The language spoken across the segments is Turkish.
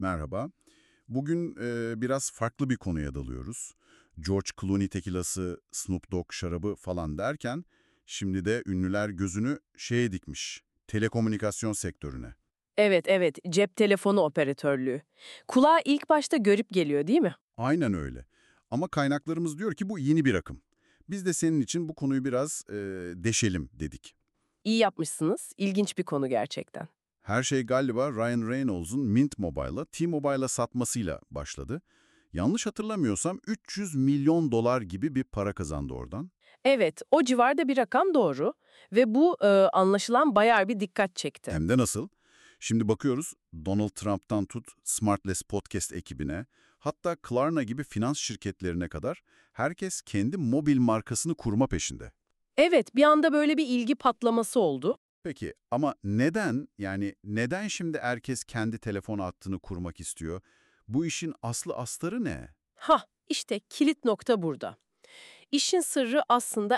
Merhaba. Bugün biraz farklı bir konuya dalıyoruz. George Clooney tekilası, Snoop Dogg şarabı falan derken şimdi de ünlüler gözünü şeye dikmiş, telekomünikasyon sektörüne. Evet, evet, cep telefonu operatörlüğü. Kulağa ilk başta garip geliyor, değil mi? Aynen öyle. Ama kaynaklarımız diyor ki bu yeni bir akım. Biz de senin için bu konuyu biraz deşelim dedik. İyi yapmışsınız, ilginç bir konu gerçekten. Her şey galiba Ryan Reynolds'un Mint Mobile'a T-Mobile'a satmasıyla başladı. Yanlış hatırlamıyorsam 300 milyon dolar gibi bir para kazandı oradan. Evet, o civarda bir rakam doğru ve bu anlaşılan bayağı bir dikkat çekti. Hem de nasıl? Şimdi bakıyoruz Donald Trump'tan tut Smartless Podcast ekibine, hatta Klarna gibi finans şirketlerine kadar herkes kendi mobil markasını kurma peşinde. Evet, bir anda böyle bir ilgi patlaması oldu. Peki ama neden, yani neden şimdi herkes kendi telefon hattını kurmak istiyor? Bu işin aslı astarı ne? İşte kilit nokta burada. İşin sırrı aslında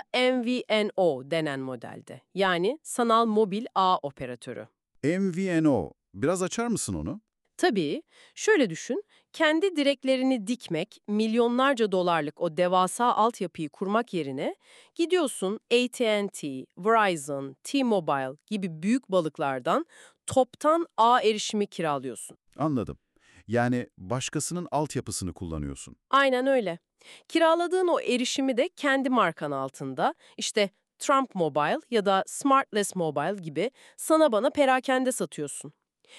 MVNO denen modelde. Yani sanal mobil ağ operatörü. MVNO. Biraz açar mısın onu? Tabii, şöyle düşün, kendi direklerini dikmek, milyonlarca dolarlık o devasa altyapıyı kurmak yerine gidiyorsun AT&T, Verizon, T-Mobile gibi büyük balıklardan toptan ağ erişimi kiralıyorsun. Anladım. Yani başkasının altyapısını kullanıyorsun. Aynen öyle. Kiraladığın o erişimi de kendi markan altında, işte Trump Mobile ya da Smartless Mobile gibi sana bana perakende satıyorsun.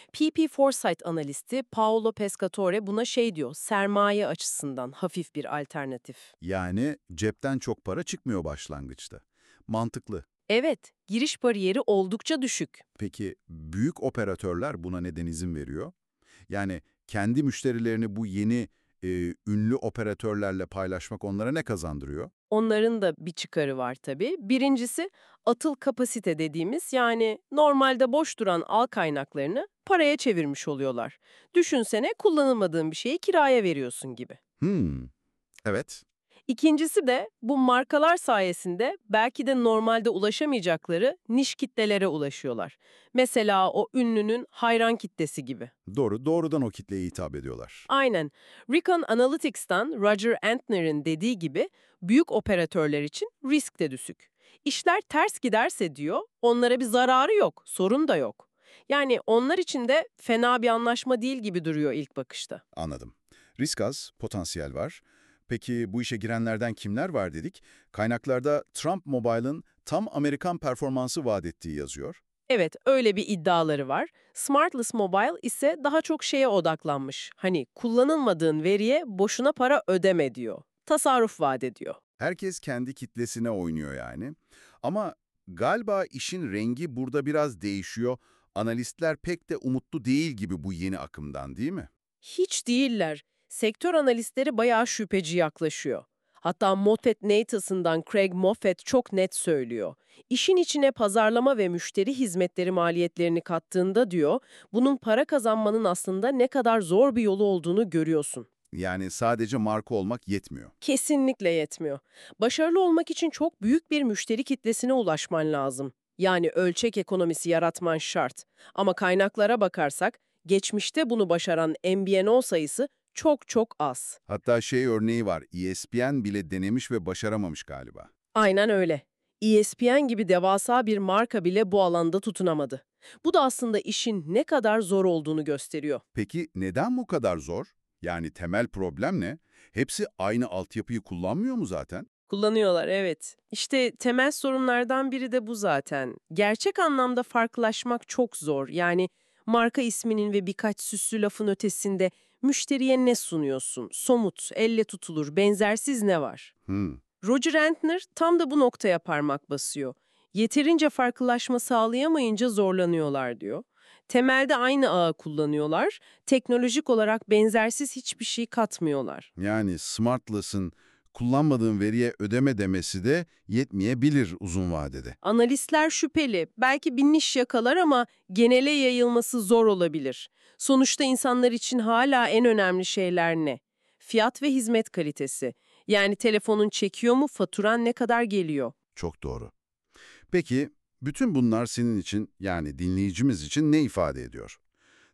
PP Foresight analisti Paolo Pescatore buna şey diyor, sermaye açısından hafif bir alternatif. Yani cepten çok para çıkmıyor başlangıçta. Mantıklı. Evet, giriş bariyeri oldukça düşük. Peki büyük operatörler buna neden izin veriyor? Yani kendi müşterilerini bu yeni ünlü operatörlerle paylaşmak onlara ne kazandırıyor? Onların da bir çıkarı var tabii. Birincisi atıl kapasite dediğimiz yani normalde boş duran ağ kaynaklarını paraya çevirmiş oluyorlar. Düşünsene kullanılmadığın bir şeyi kiraya veriyorsun gibi. Hmm, evet. İkincisi de bu markalar sayesinde belki de normalde ulaşamayacakları niş kitlelere ulaşıyorlar. Mesela o ünlünün hayran kitlesi gibi. Doğru, doğrudan o kitleye hitap ediyorlar. Aynen. Recon Analytics'tan Roger Antner'in dediği gibi büyük operatörler için risk de düşük. İşler ters giderse diyor, onlara bir zararı yok, sorun da yok. Yani onlar için de fena bir anlaşma değil gibi duruyor ilk bakışta. Anladım. Risk az, potansiyel var. Peki bu işe girenlerden kimler var dedik? Kaynaklarda Trump Mobile'ın tam Amerikan performansı vaat ettiği yazıyor. Evet, öyle bir iddiaları var. Smartless Mobile ise daha çok şeye odaklanmış. Hani kullanılmadığın veriye boşuna para ödeme diyor. Tasarruf vaat ediyor. Herkes kendi kitlesine oynuyor yani. Ama galiba işin rengi burada biraz değişiyor. Analistler pek de umutlu değil gibi bu yeni akımdan, değil mi? Hiç değiller. Sektör analistleri bayağı şüpheci yaklaşıyor. Hatta MoffettNathans'ından Craig Moffett çok net söylüyor. İşin içine pazarlama ve müşteri hizmetleri maliyetlerini kattığında diyor, bunun para kazanmanın aslında ne kadar zor bir yolu olduğunu görüyorsun. Yani sadece marka olmak yetmiyor. Kesinlikle yetmiyor. Başarılı olmak için çok büyük bir müşteri kitlesine ulaşman lazım. Yani ölçek ekonomisi yaratman şart. Ama kaynaklara bakarsak, geçmişte bunu başaran MVNO sayısı çok çok az. Hatta şey örneği var, ESPN bile denemiş ve başaramamış galiba. Aynen öyle. ESPN gibi devasa bir marka bile bu alanda tutunamadı. Bu da aslında işin ne kadar zor olduğunu gösteriyor. Peki neden bu kadar zor? Yani temel problem ne? Hepsi aynı altyapıyı kullanmıyor mu zaten? Kullanıyorlar, evet. İşte temel sorunlardan biri de bu zaten. Gerçek anlamda farklılaşmak çok zor. Yani marka isminin ve birkaç süslü lafın ötesinde müşteriye ne sunuyorsun? Somut, elle tutulur, benzersiz ne var? Hmm. Roger Antner tam da bu noktaya parmak basıyor. Yeterince farklılaşma sağlayamayınca zorlanıyorlar diyor. Temelde aynı ağı kullanıyorlar, teknolojik olarak benzersiz hiçbir şey katmıyorlar. Yani Smartless'ın kullanmadığın veriye ödeme demesi de yetmeyebilir uzun vadede. Analistler şüpheli, belki bir niş yakalar ama genele yayılması zor olabilir. Sonuçta insanlar için hala en önemli şeyler ne? Fiyat ve hizmet kalitesi. Yani telefonun çekiyor mu, faturan ne kadar geliyor? Çok doğru. Peki bütün bunlar senin için, yani dinleyicimiz için ne ifade ediyor?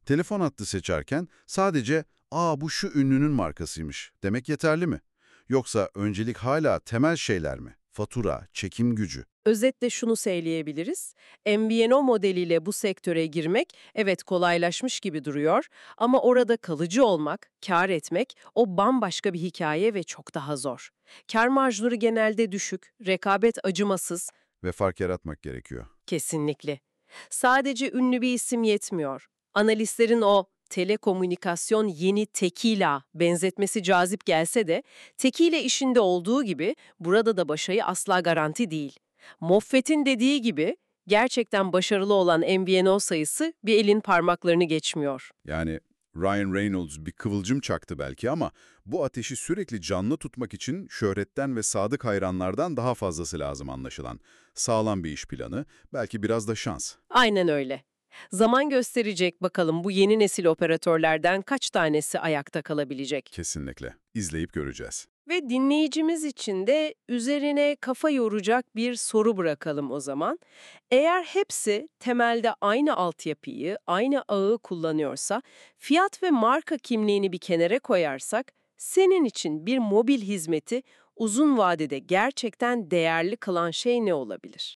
Telefon hattı seçerken sadece "Aa bu şu ünlünün markasıymış" demek yeterli mi? Yoksa öncelik hala temel şeyler mi? Fatura, çekim gücü. Özetle şunu söyleyebiliriz. MVNO modeliyle bu sektöre girmek evet kolaylaşmış gibi duruyor ama orada kalıcı olmak, kâr etmek o bambaşka bir hikaye ve çok daha zor. Kâr marjları genelde düşük, rekabet acımasız, Ve fark yaratmak gerekiyor. kesinlikle. Sadece ünlü bir isim yetmiyor. Analistlerin o telekomünikasyon yeni tekila benzetmesi cazip gelse de tekile işinde olduğu gibi burada da başarı asla garanti değil. Moffett'in dediği gibi gerçekten başarılı olan MVNO sayısı bir elin parmaklarını geçmiyor. Yani Ryan Reynolds bir kıvılcım çaktı belki ama bu ateşi sürekli canlı tutmak için şöhretten ve sadık hayranlardan daha fazlası lazım anlaşılan. Sağlam bir iş planı, belki biraz da şans. Aynen öyle. Zaman gösterecek bakalım bu yeni nesil operatörlerden kaç tanesi ayakta kalabilecek. Kesinlikle. İzleyip göreceğiz. Ve dinleyicimiz için de üzerine kafa yoracak bir soru bırakalım o zaman. Eğer hepsi temelde aynı altyapıyı, aynı ağı kullanıyorsa, fiyat ve marka kimliğini bir kenara koyarsak, senin için bir mobil hizmeti uzun vadede gerçekten değerli kılan şey ne olabilir?